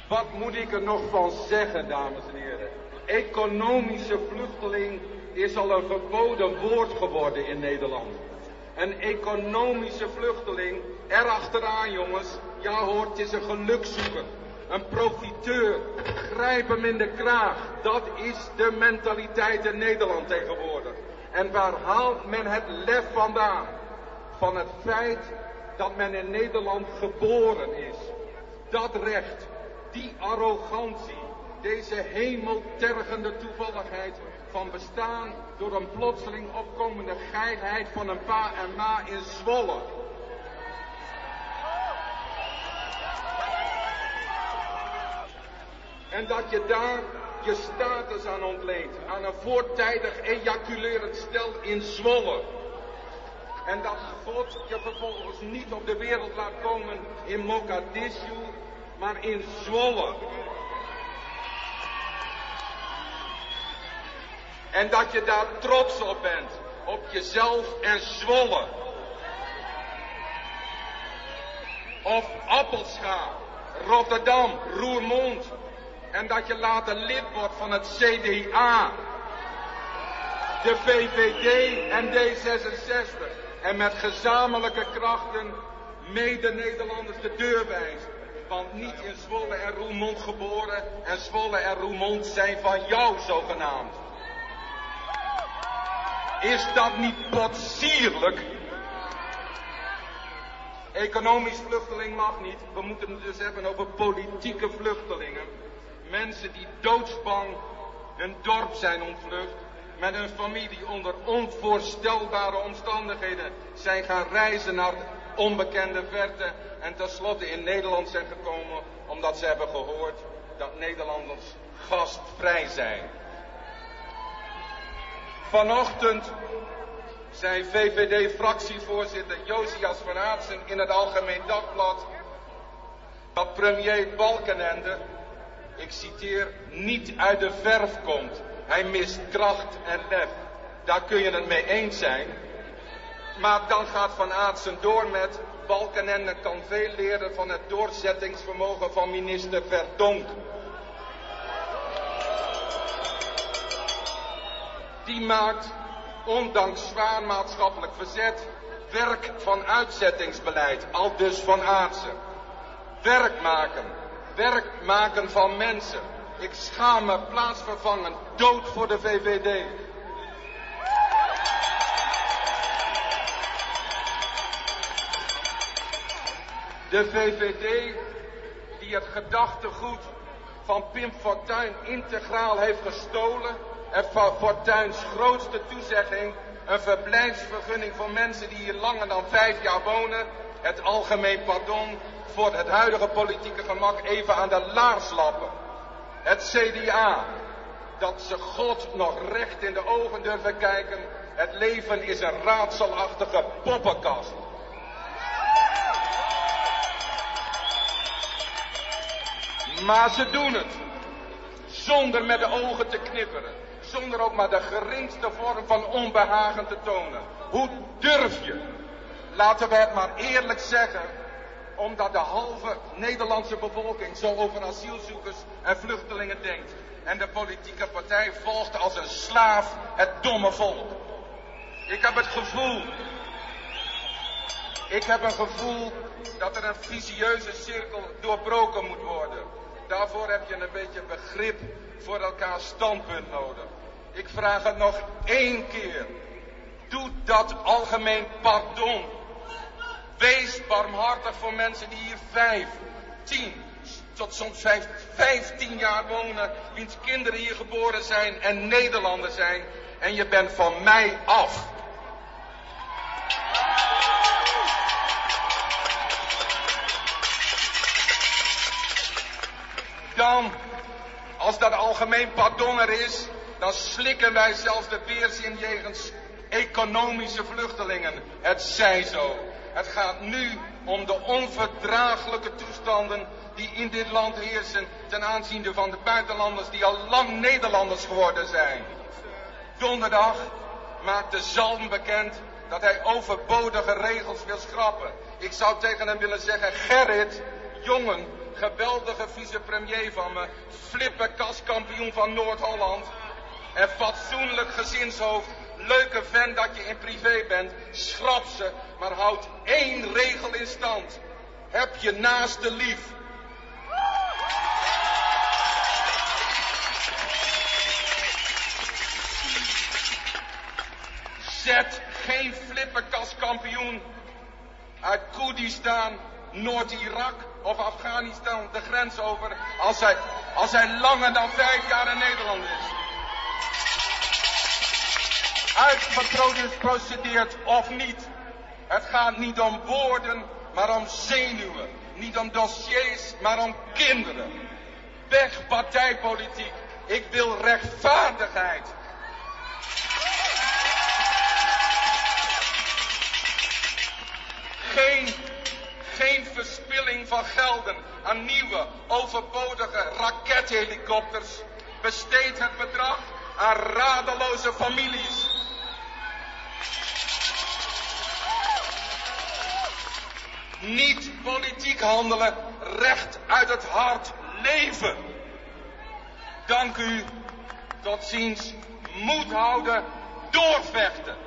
Wat moet ik er nog van zeggen, dames en heren? Economische vluchteling is al een verboden woord geworden in Nederland. Een economische vluchteling, erachteraan jongens, ja hoort, het is een gelukzoeker. Een profiteur, grijp hem in de kraag. Dat is de mentaliteit in Nederland tegenwoordig. En waar haalt men het lef vandaan? Van het feit dat men in Nederland geboren is. Dat recht, die arrogantie, deze hemeltergende toevalligheid van bestaan door een plotseling opkomende geilheid van een pa en ma in Zwolle. En dat je daar je status aan ontleent, aan een voortijdig ejaculerend stel in Zwolle. En dat God je vervolgens niet op de wereld laat komen in Mogadishu, maar in Zwolle. En dat je daar trots op bent, op jezelf en Zwolle. Of Appelscha, Rotterdam, Roermond. En dat je later lid wordt van het CDA, de VVD en D66. En met gezamenlijke krachten mede-Nederlanders de deur wijzen. Want niet in Zwolle en Roermond geboren en Zwolle en Roermond zijn van jou zogenaamd. Is dat niet potsierlijk? Economisch vluchteling mag niet. We moeten het dus hebben over politieke vluchtelingen. Mensen die doodsbang hun dorp zijn ontvlucht. Met hun familie onder onvoorstelbare omstandigheden zijn gaan reizen naar onbekende verte. En tenslotte in Nederland zijn gekomen omdat ze hebben gehoord dat Nederlanders gastvrij zijn. Vanochtend zei VVD-fractievoorzitter Josias van Aartsen in het Algemeen Dagblad dat premier Balkenende, ik citeer, niet uit de verf komt. Hij mist kracht en lef. Daar kun je het mee eens zijn. Maar dan gaat Van Aartsen door met Balkenende kan veel leren van het doorzettingsvermogen van minister Verdonk. Die maakt, ondanks zwaar maatschappelijk verzet, werk van uitzettingsbeleid, aldus Van Aartsen. Werk maken van mensen. Ik schaam me plaatsvervangen, dood voor de VVD. De VVD die het gedachtegoed van Pim Fortuyn integraal heeft gestolen en Fortuyns grootste toezegging, een verblijfsvergunning voor mensen die hier langer dan 5 jaar wonen, het algemeen pardon, voor het huidige politieke gemak even aan de laars lappen. Het CDA, dat ze God nog recht in de ogen durven kijken, het leven is een raadselachtige poppenkast. Maar ze doen het, zonder met de ogen te knipperen, zonder ook maar de geringste vorm van onbehagen te tonen. Hoe durf je? Laten we het maar eerlijk zeggen, omdat de halve Nederlandse bevolking zo over asielzoekers en vluchtelingen denkt. En de politieke partij volgt als een slaaf het domme volk. Ik heb een gevoel dat er een vicieuze cirkel doorbroken moet worden. Daarvoor heb je een beetje begrip voor elkaars standpunt nodig. Ik vraag het nog 1 keer. Doe dat algemeen pardon. Wees barmhartig voor mensen die hier 5, 10 tot soms 15 jaar wonen, wiens kinderen hier geboren zijn en Nederlanders zijn. En je bent van mij af. Dan, als dat algemeen pardon er is, dan slikken wij zelfs de weerzin jegens economische vluchtelingen. Het zij zo. Het gaat nu om de onverdraaglijke toestanden die in dit land heersen ten aanzien van de buitenlanders die al lang Nederlanders geworden zijn. Donderdag maakte Zalm bekend dat hij overbodige regels wil schrappen. Ik zou tegen hem willen zeggen, Gerrit, jongen, geweldige vicepremier van me, flipperkaskampioen van Noord-Holland en fatsoenlijk gezinshoofd, leuke vent dat je in privé bent, schrap ze, maar houd één regel in stand. Heb je naaste lief. Zet geen flipperkaskampioen uit Koerdistan, Noord-Irak of Afghanistan de grens over als hij langer dan 5 jaar in Nederland is. Uitgeprocedeerd of niet. Het gaat niet om woorden, maar om zenuwen. Niet om dossiers, maar om kinderen. Weg partijpolitiek. Ik wil rechtvaardigheid. Geen verspilling van gelden aan nieuwe, overbodige rakethelikopters. Besteed het bedrag aan radeloze families. Niet politiek handelen, recht uit het hart leven. Dank u, tot ziens, moed houden, doorvechten.